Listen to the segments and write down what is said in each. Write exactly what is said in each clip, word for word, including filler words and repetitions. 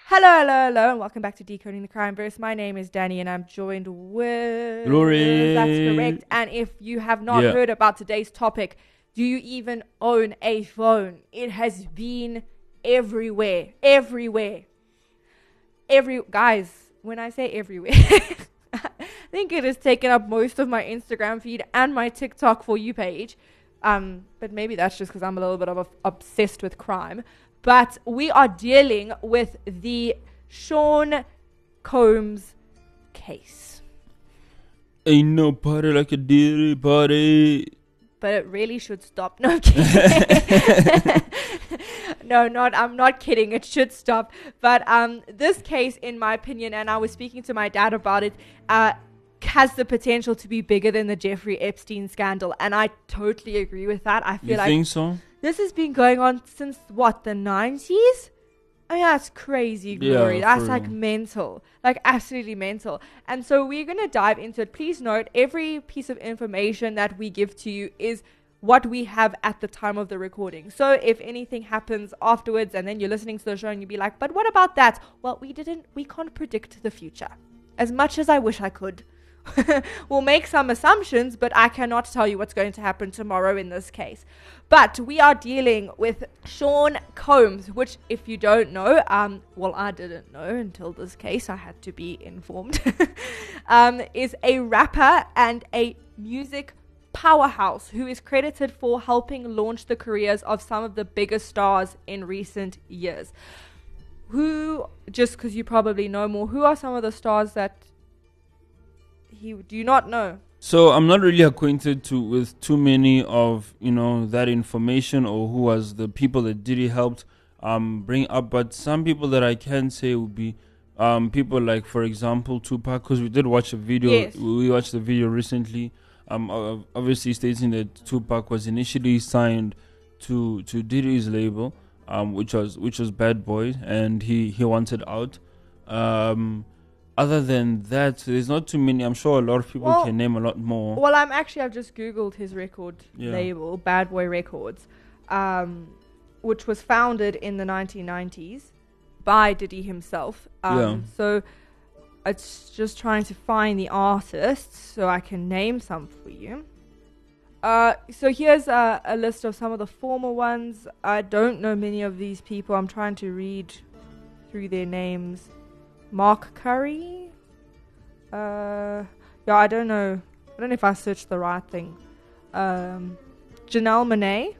Hello, hello, hello, and welcome back to Decoding the Crime Verse. My name is Danny, and I'm joined with... Glory. That's correct. And if you have not Yeah. heard about today's topic, do you even own a phone? It has been everywhere. Everywhere. Every... Guys, when I say everywhere... I think it has taken up most of my Instagram feed and my TikTok For You page. Um, but maybe that's just because I'm a little bit of a, obsessed with crime. But we are dealing with the Sean Combs case. Ain't no party like a diddy party. But it really should stop. No, I'm kidding. no, not. I'm not kidding. It should stop. But um, this case, in my opinion, and I was speaking to my dad about it, uh, has the potential to be bigger than the Jeffrey Epstein scandal, and I totally agree with that. I feel You like think so? this has been going on since what, the nineties? I mean, that's crazy, Glory. Yeah, that's for like real. mental, like absolutely mental. And so we're going to dive into it. Please note, every piece of information that we give to you is what we have at the time of the recording. So if anything happens afterwards and then you're listening to the show and you'll be like, but what about that? Well, we didn't, we can't predict the future. As much as I wish I could. We'll make some assumptions, but I cannot tell you what's going to happen tomorrow in this case. But we are dealing with Sean Combs, which, if you don't know, um, well, I didn't know until this case. I had to be informed. um, is a rapper and a music powerhouse who is credited for helping launch the careers of some of the biggest stars in recent years. Who, just because you probably know more, who are some of the stars that he do you not know? So I'm not really acquainted to with too many of you know that information or who was the people that Diddy helped um bring up, but some people that I can say would be um people like, for example, Tupac, because we did watch a video. Yes. We watched the video recently. Um, uh, obviously stating that Tupac was initially signed to to Diddy's label, um, which was which was Bad Boy, and he he wanted out. Um. Other than that, there's not too many. I'm sure a lot of people Well- can name a lot more. Well, I'm actually I've just googled his record Yeah. label, Bad Boy Records, um, which was founded in the nineteen nineties by Diddy himself. Um, Yeah. So it's just trying to find the artists so I can name some for you. Uh, so here's a, a list of some of the former ones. I don't know many of these people. I'm trying to read through their names. Mark Curry. Uh, yeah, I don't know. I don't know if I searched the right thing. Um, Janelle Monáe.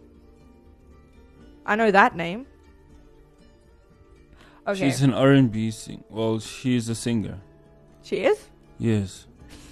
I know that name. Okay, She's an R and B sing. Well, she's a singer. she is. Yes.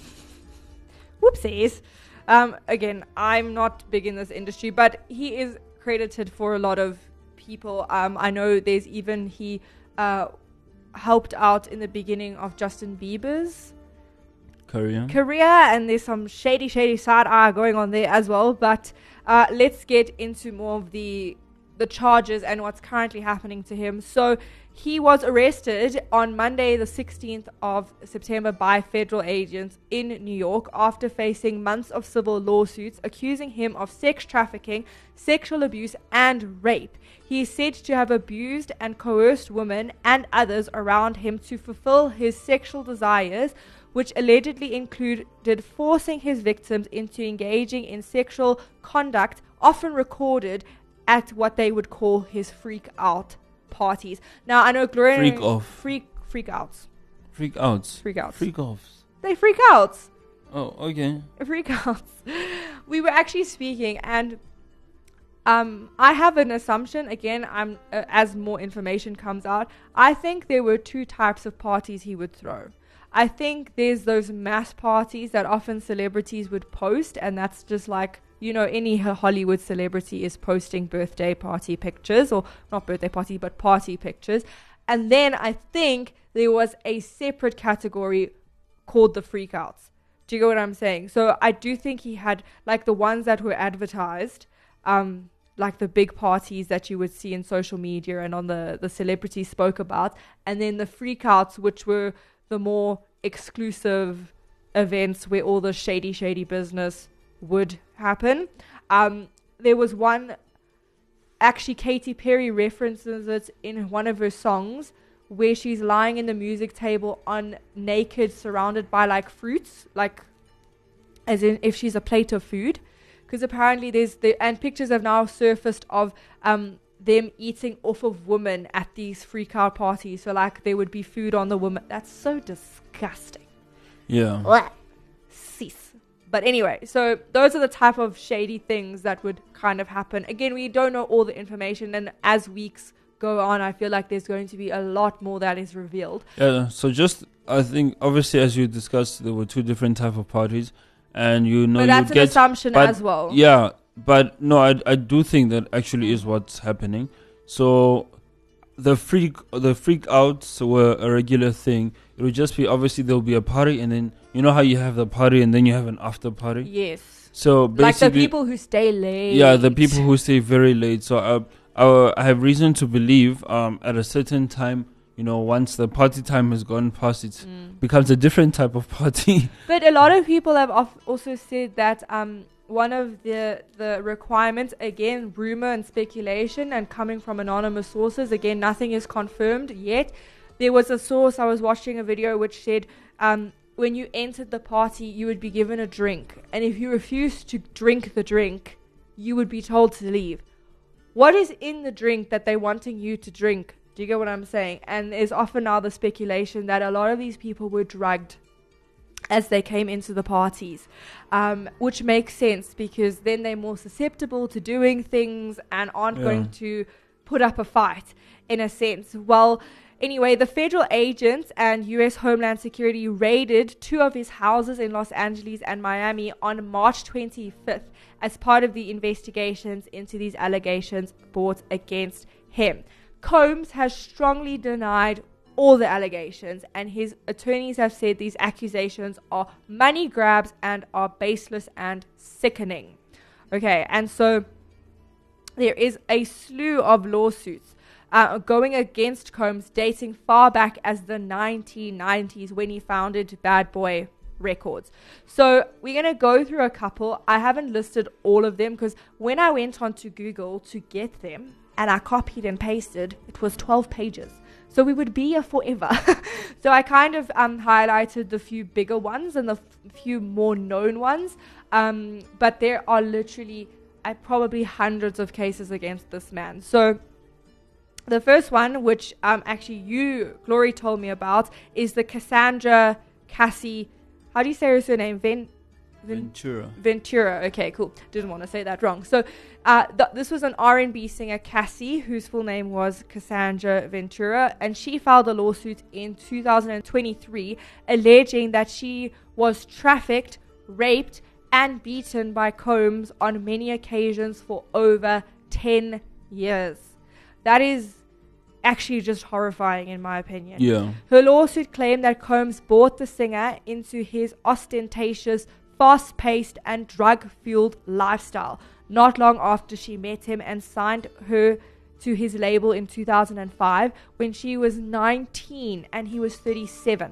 Whoopsies. Um, again, I'm not big in this industry, but he is credited for a lot of people. Um, I know there's even he uh, helped out in the beginning of Justin Bieber's Career. career, and there's some shady, shady side eye going on there as well. But uh, let's get into more of the the charges and what's currently happening to him. So he was arrested on Monday, the sixteenth of September, by federal agents in New York after facing months of civil lawsuits accusing him of sex trafficking, sexual abuse, and rape. He is said to have abused and coerced women and others around him to fulfill his sexual desires, which allegedly included forcing his victims into engaging in sexual conduct, often recorded at what they would call his freak out parties. Now, I know Gloria... Freak off. Freak, freak outs. Freak outs. Freak outs. Freak offs. They freak outs. Oh, okay. Freak outs. We were actually speaking, and um, I have an assumption. Again, I'm uh, as more information comes out, I think there were two types of parties he would throw. I think there's those mass parties that often celebrities would post, and that's just like, you know, any Hollywood celebrity is posting birthday party pictures, or not birthday party, but party pictures. And then I think there was a separate category called the freakouts. Do you get what I'm saying? So I do think he had, like, the ones that were advertised, um, like the big parties that you would see in social media and on the, the celebrities spoke about, and then the freakouts, which were the more exclusive events where all the shady, shady business would happen. Um, there was one, actually Katy Perry references it in one of her songs, where she's lying in the music table on naked, surrounded by like fruits, like as in if she's a plate of food. Because apparently there's the and pictures have now surfaced of um them eating off of women at these freak out parties. So like there would be food on the woman. That's so disgusting. Yeah. Blah. Cease. But anyway, so those are the type of shady things that would kind of happen. Again, we don't know all the information, and as weeks go on, I feel like there's going to be a lot more that is revealed. Yeah. So just I think obviously as you discussed, there were two different type of parties, and you know but that's you an get, assumption but as well. Yeah, but no, I I do think that actually is what's happening. So the freak the freak outs were a regular thing. It would just be obviously there'll be a party, and then you know how you have the party and then you have an after party. Yes. So basically, like the people who stay late. Yeah, the people who stay very late. So uh, uh, I have reason to believe um, at a certain time, you know, once the party time has gone past, it mm. becomes a different type of party. But a lot of people have of also said that um, one of the the requirements, again, rumor and speculation and coming from anonymous sources, again, nothing is confirmed yet. There was a source, I was watching a video which said um, when you entered the party, you would be given a drink. And if you refused to drink the drink, you would be told to leave. What is in the drink that they're wanting you to drink? Do you get what I'm saying? And there's often now the speculation that a lot of these people were drugged as they came into the parties, um, which makes sense because then they're more susceptible to doing things and aren't yeah. going to put up a fight in a sense. Well, anyway, the federal agents and U S Homeland Security raided two of his houses in Los Angeles and Miami on March twenty-fifth as part of the investigations into these allegations brought against him. Combs has strongly denied all the allegations, and his attorneys have said these accusations are money grabs and are baseless and sickening. Okay, and so there is a slew of lawsuits Uh, going against Combs dating far back as the nineteen nineties when he founded Bad Boy Records. So we're going to go through a couple. I haven't listed all of them because when I went onto Google to get them and I copied and pasted, it was twelve pages. So we would be here forever. So I kind of um, highlighted the few bigger ones and the f- few more known ones. Um, but there are literally uh, probably hundreds of cases against this man. So the first one, which um, actually you, Glory, told me about, is the Cassandra Cassie. How do you say her surname? Ven- Ventura. Ventura. Okay, cool. Didn't want to say that wrong. So uh, th- this was an R and B singer, Cassie, whose full name was Cassandra Ventura, and she filed a lawsuit in two thousand twenty-three alleging that she was trafficked, raped, and beaten by Combs on many occasions for over ten years. That is actually just horrifying in my opinion. Yeah. Her lawsuit claimed that Combs brought the singer into his ostentatious, fast-paced and drug-fueled lifestyle not long after she met him and signed her to his label in two thousand five when she was nineteen and he was thirty-seven.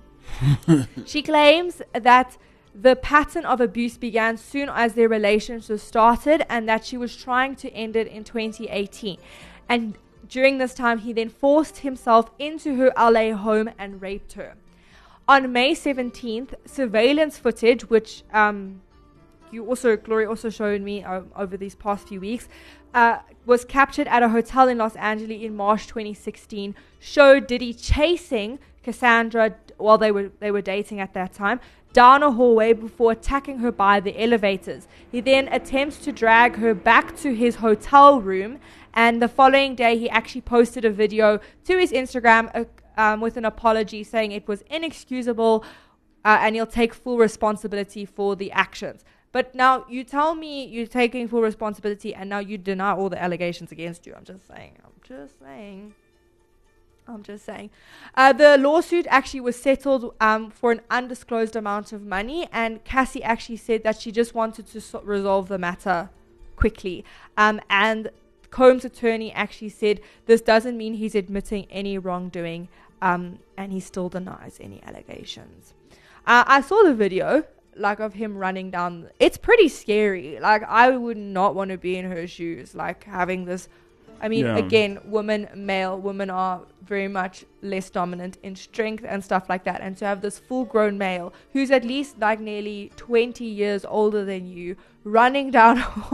She claims that the pattern of abuse began soon as their relationship started and that she was trying to end it in twenty eighteen. And during this time, he then forced himself into her L A home and raped her. On May seventeenth, surveillance footage, which um, you also, Glory also showed me uh, over these past few weeks, uh, was captured at a hotel in Los Angeles in March twenty sixteen, showed Diddy chasing Cassandra while they were they were dating at that time, down a hallway before attacking her by the elevators. He then attempts to drag her back to his hotel room, and the following day he actually posted a video to his Instagram uh, um, with an apology saying it was inexcusable uh, and he'll take full responsibility for the actions. But now you tell me you're taking full responsibility and now you deny all the allegations against you. I'm just saying. I'm just saying. I'm just saying. Uh, the lawsuit actually was settled um, for an undisclosed amount of money, and Cassie actually said that she just wanted to so- resolve the matter quickly. Um, and Combs' attorney actually said this doesn't mean he's admitting any wrongdoing, um, and he still denies any allegations. Uh, I saw the video, like, of him running down. It's pretty scary. Like, I would not want to be in her shoes, like, having this I mean, Yeah. again, women, male, women are very much less dominant in strength and stuff like that. And to have this full-grown male who's at least like nearly twenty years older than you running down,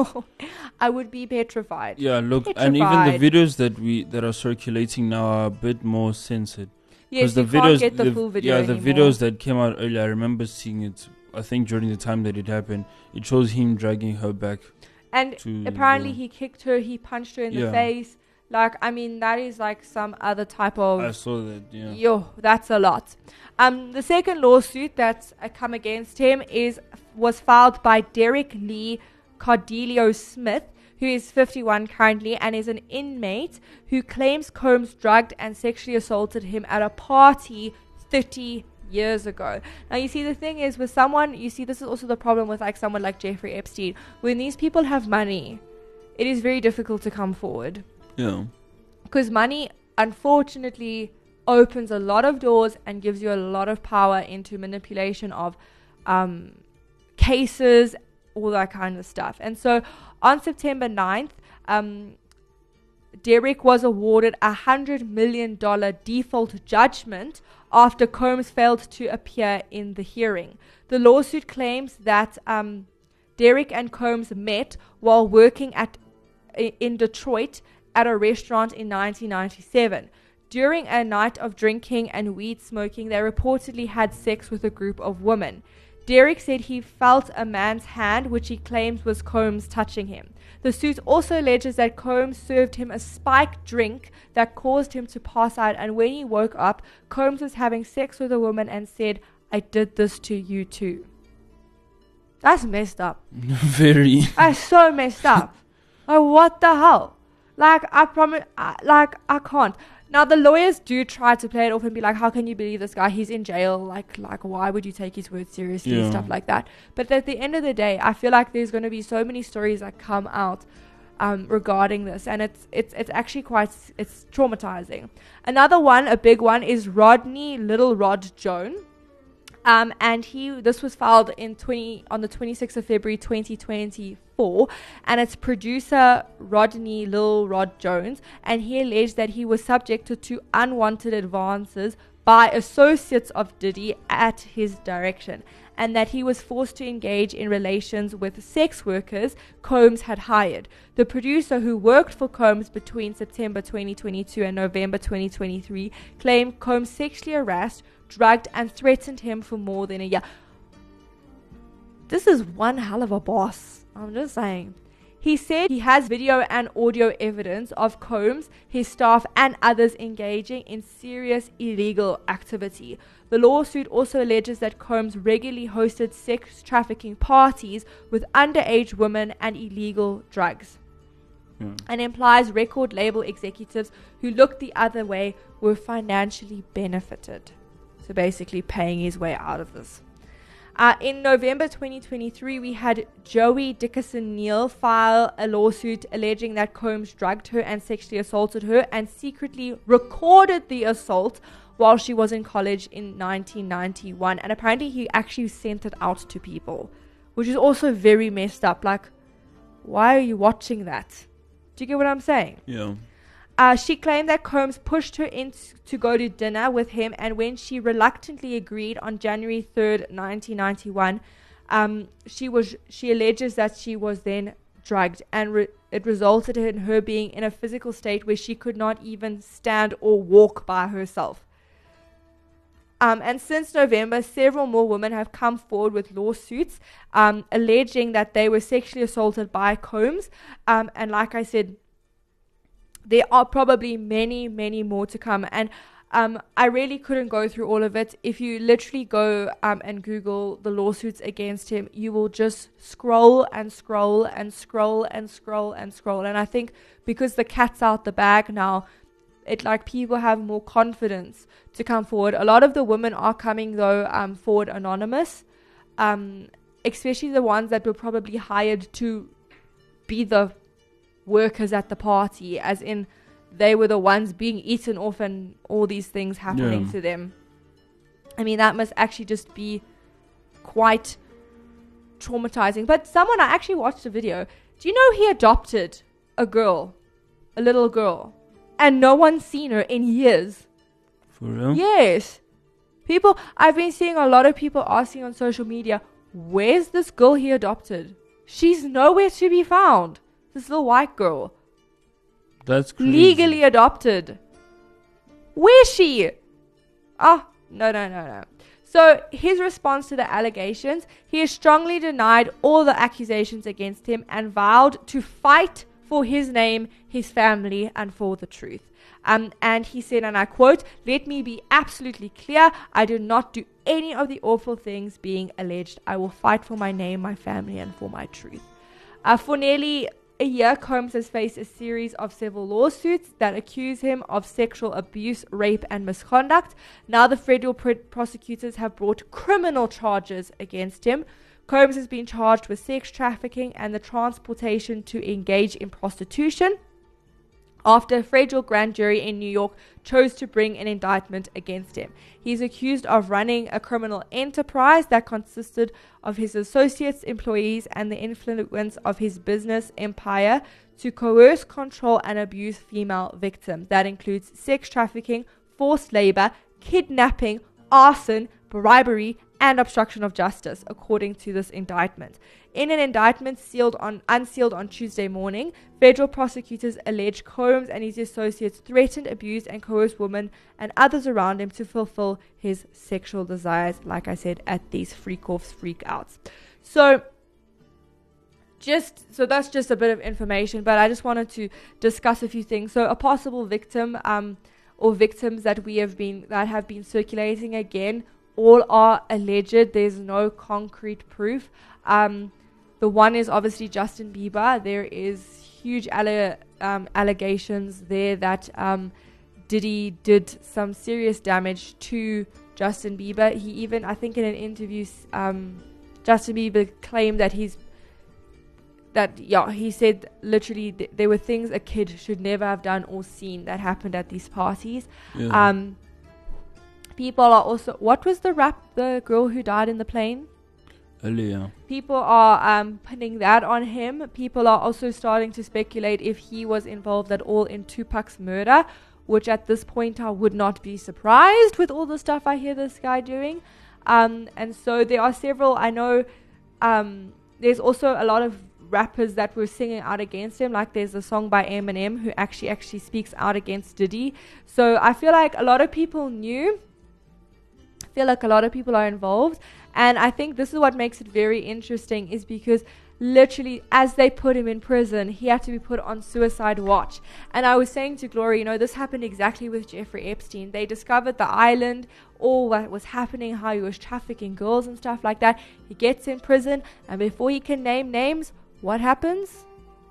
I would be petrified. Yeah, look, Petrified. and even the videos that we that are circulating now are a bit more censored. Yes, the you videos, can't get the, full video yeah, the anymore. videos that came out earlier, I remember seeing it. I think during the time that it happened, it shows him dragging her back. And to apparently the- he kicked her, he punched her in the Yeah. face. Like, I mean, that is like some other type of... I saw that. Yeah. Yo, that's a lot. Um, the second lawsuit that's uh, come against him is was filed by Derek Lee Cordelio Smith, who is fifty-one currently and is an inmate who claims Combs drugged and sexually assaulted him at a party thirty years ago. Now, you see, the thing is with someone, you see, this is also the problem with like someone like Jeffrey Epstein. When these people have money, it is very difficult to come forward. Yeah. Because money, unfortunately, opens a lot of doors and gives you a lot of power into manipulation of um, cases, all that kind of stuff. And so on September ninth, um, Derek was awarded a one hundred million dollars default judgment after Combs failed to appear in the hearing. The lawsuit claims that um, Derek and Combs met while working at in Detroit at a restaurant in nineteen ninety-seven. During a night of drinking and weed smoking, they reportedly had sex with a group of women. Derek said he felt a man's hand, which he claims was Combs touching him. The suit also alleges that Combs served him a spiked drink that caused him to pass out, and when he woke up, Combs was having sex with a woman and said, "I did this to you too." That's messed up. Very. That's so messed up. Like, what the hell? Like, I promise, I, like, I can't. Now, the lawyers do try to play it off and be like, how can you believe this guy? He's in jail. Like, like, why would you take his word seriously? Yeah. Stuff like that. But at the end of the day, I feel like there's going to be so many stories that come out um, regarding this. And it's, it's, it's actually quite, it's traumatizing. Another one, a big one, is Rodney Little Rod Jones. Um, and he, this was filed in twenty on the twenty-sixth of February, twenty twenty-four, and it's producer Rodney Lil Rod Jones, and he alleged that he was subjected to unwanted advances by associates of Diddy at his direction, and that he was forced to engage in relations with sex workers Combs had hired. The producer, who worked for Combs between September twenty twenty-two and November twenty twenty-three, claimed Combs sexually harassed, drugged, and threatened him for more than a year. This is one hell of a boss. I'm just saying. He said he has video and audio evidence of Combs, his staff, and others engaging in serious illegal activity. The lawsuit also alleges that Combs regularly hosted sex trafficking parties with underage women and illegal drugs. Yeah. And implies record label executives who looked the other way were financially benefited. So basically paying his way out of this. Uh, in November twenty twenty-three, we had Joey Dickerson Neal file a lawsuit alleging that Combs drugged her and sexually assaulted her and secretly recorded the assault while she was in college in nineteen ninety-one. And apparently he actually sent it out to people, which is also very messed up. Like, why are you watching that? Do you get what I'm saying? Yeah. Uh, she claimed that Combs pushed her in to go to dinner with him, and when she reluctantly agreed on January third, nineteen ninety-one, um, she was she alleges that she was then drugged, and re- it resulted in her being in a physical state where she could not even stand or walk by herself. Um, and since November, several more women have come forward with lawsuits um, alleging that they were sexually assaulted by Combs. Um, and like I said, there are probably many, many more to come. And um, I really couldn't go through all of it. If you literally go um, and Google the lawsuits against him, you will just scroll and scroll and scroll and scroll and scroll. And I think because the cat's out the bag now, it like people have more confidence to come forward. A lot of the women are coming though um, forward anonymous, um, especially the ones that were probably hired to be the workers at the party, as in they were the ones being eaten off and all these things happening Yeah. to them. I mean, that must actually just be quite traumatizing. But someone, I actually watched a video. Do you know he adopted a girl? a little girl. And no one's seen her in years. For real? Yes. People, I've been seeing a lot of people asking on social media, where's this girl he adopted? She's nowhere to be found. This little white girl. That's crazy. Legally adopted. Where's she? Oh, no, no, no, no. So his response to the allegations, he has strongly denied all the accusations against him and vowed to fight for his name, his family, and for the truth. Um, and he said, and I quote, "Let me be absolutely clear. I do not do any of the awful things being alleged. I will fight for my name, my family, and for my truth." Uh, for nearly a year, Combs has faced a series of civil lawsuits that accuse him of sexual abuse, rape, and misconduct. Now the federal pr- prosecutors have brought criminal charges against him. Combs has been charged with sex trafficking and the transportation to engage in prostitution, after a federal grand jury in New York chose to bring an indictment against him. He's accused of running a criminal enterprise that consisted of his associates, employees, and the influence of his business empire to coerce, control, and abuse female victims. That includes sex trafficking, forced labor, kidnapping, arson, bribery, and obstruction of justice, according to this indictment. In an indictment sealed on unsealed on Tuesday morning, federal prosecutors allege Combs and his associates threatened, abused, and coerced women and others around him to fulfill his sexual desires, like I said, at these freak-offs, freak-outs. So, just so that's just a bit of information, but I just wanted to discuss a few things. So, a possible victim, um, or victims that we have been that have been circulating again, all are alleged. There's no concrete proof. Um, the one is obviously Justin Bieber. There is huge alle- um, allegations there that um, Diddy did some serious damage to Justin Bieber. He even, I think in an interview, um, Justin Bieber claimed that he's that yeah he said literally th- there were things a kid should never have done or seen that happened at these parties. Yeah. Um, people are also, what was the rap, the girl who died in the plane? Earlier. People are um, pinning that on him. People are also starting to speculate if he was involved at all in Tupac's murder, which at this point I would not be surprised with all the stuff I hear this guy doing. Um, and so there are several, I know um, there's also a lot of rappers that were singing out against him, like there's a song by Eminem who actually actually speaks out against Diddy. So I feel like a lot of people knew. I feel like a lot of people are involved, and I think this is what makes it very interesting, is because literally as they put him in prison, he had to be put on suicide watch. And I was saying to Glory, you know, this happened exactly with Jeffrey Epstein. They discovered the island, all what was happening, how he was trafficking girls and stuff like that. He gets in prison, and before he can name names, what happens?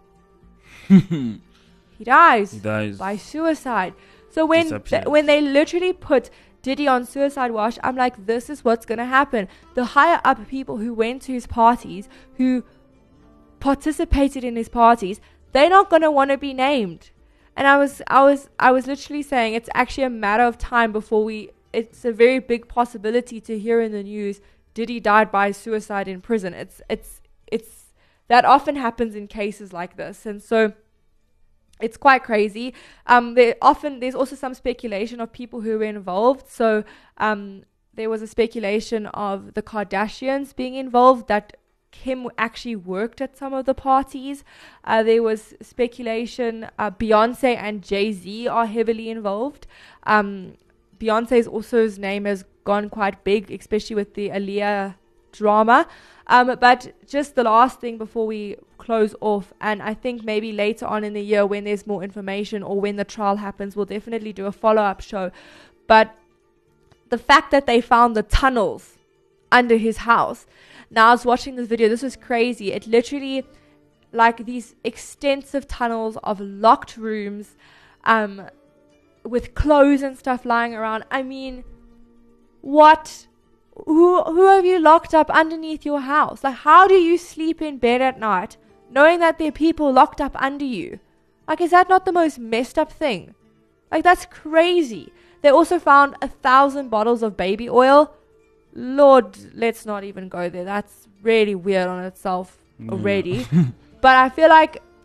he dies. He dies by suicide. So when th- when they literally put Diddy on suicide watch, I'm like, this is what's going to happen. The higher up people who went to his parties, who participated in his parties, they're not going to want to be named. And I was, I was, I was literally saying it's actually a matter of time before we, it's a very big possibility to hear in the news, Diddy died by suicide in prison. It's, it's, it's, that often happens in cases like this. And so it's quite crazy. Um, there often there's also some speculation of people who were involved. So um, there was a speculation of the Kardashians being involved, that Kim actually worked at some of the parties. Uh, there was speculation uh, Beyonce and Jay-Z are heavily involved. Um, Beyonce's also, his name has gone quite big, especially with the Aaliyah drama. Um, but just the last thing before we close off, and I think maybe later on in the year when there's more information or when the trial happens, we'll definitely do a follow-up show. But the fact that they found the tunnels under his house. Now I was watching this video, this was crazy. It literally, like these extensive tunnels of locked rooms, um, with clothes and stuff lying around. I mean, what? Who who have you locked up underneath your house? Like, how do you sleep in bed at night knowing that there are people locked up under you? Like, is that not the most messed up thing? Like, that's crazy. They also found a thousand bottles of baby oil. Lord, let's not even go there. That's really weird on itself already. Yeah. But I feel like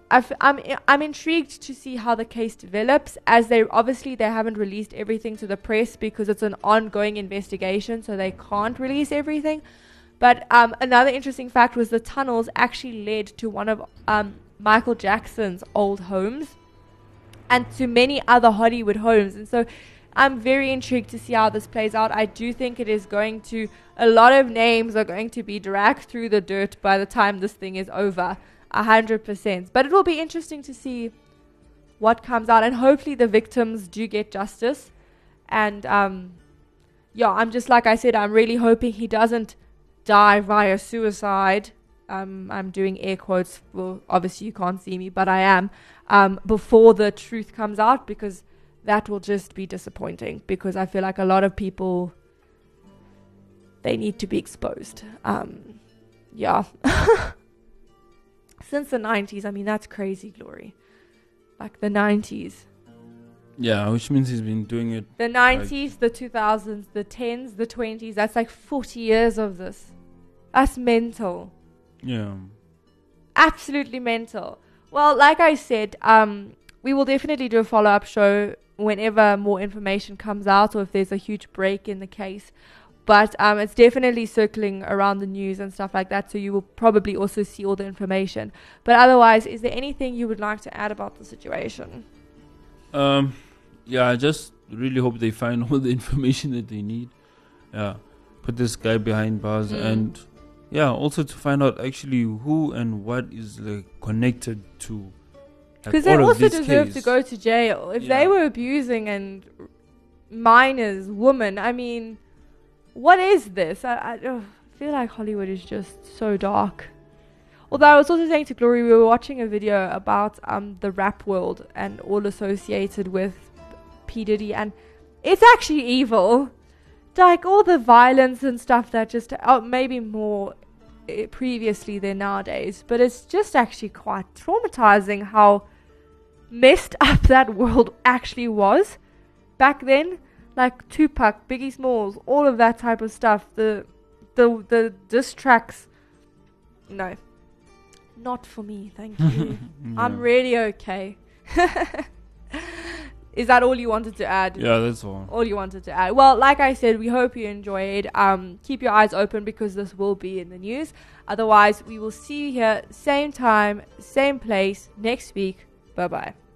I've, I'm I'm intrigued to see how the case develops, as they obviously they haven't released everything to the press because it's an ongoing investigation, so they can't release everything. But um, another interesting fact was the tunnels actually led to one of um, Michael Jackson's old homes and to many other Hollywood homes. And so I'm very intrigued to see how this plays out. I do think it is going to, a lot of names are going to be dragged through the dirt by the time this thing is over. A hundred percent. But it will be interesting to see what comes out, and hopefully the victims do get justice. And um, yeah, I'm just, like I said, I'm really hoping he doesn't die via suicide. Um, I'm doing air quotes. Well, obviously you can't see me, but I am. Um, before the truth comes out, because that will just be disappointing. Because I feel like a lot of people, they need to be exposed. Um, yeah. Since the nineties, I mean, that's crazy, Glory. Like the nineties. Yeah, which means he's been doing it. The nineties, like the two thousands, the tens, the twenties. That's like forty years of this. That's mental. Yeah. Absolutely mental. Well, like I said, um, we will definitely do a follow-up show whenever more information comes out, or if there's a huge break in the case. But um, it's definitely circling around the news and stuff like that, so you will probably also see all the information. But otherwise, is there anything you would like to add about the situation? Um, yeah, I just really hope they find all the information that they need. Yeah, put this guy behind bars, mm. and yeah, also to find out actually who and what is like connected to. Because like, they also deserve case. to go to jail if yeah. they were abusing and minors, women. I mean. What is this? I, I uh, feel like Hollywood is just so dark. Although I was also saying to Glory, we were watching a video about um the rap world and all associated with P. Diddy, and it's actually evil. Like all the violence and stuff that just, oh, maybe more uh, previously than nowadays, but it's just actually quite traumatizing how messed up that world actually was back then. Like Tupac, Biggie Smalls, all of that type of stuff. The the the diss tracks. No. Not for me, thank you. Yeah. I'm really okay. Is that all you wanted to add? Yeah, that's all. All you wanted to add. Well, like I said, we hope you enjoyed. Um, keep your eyes open because this will be in the news. Otherwise, we will see you here, same time, same place, next week. Bye-bye.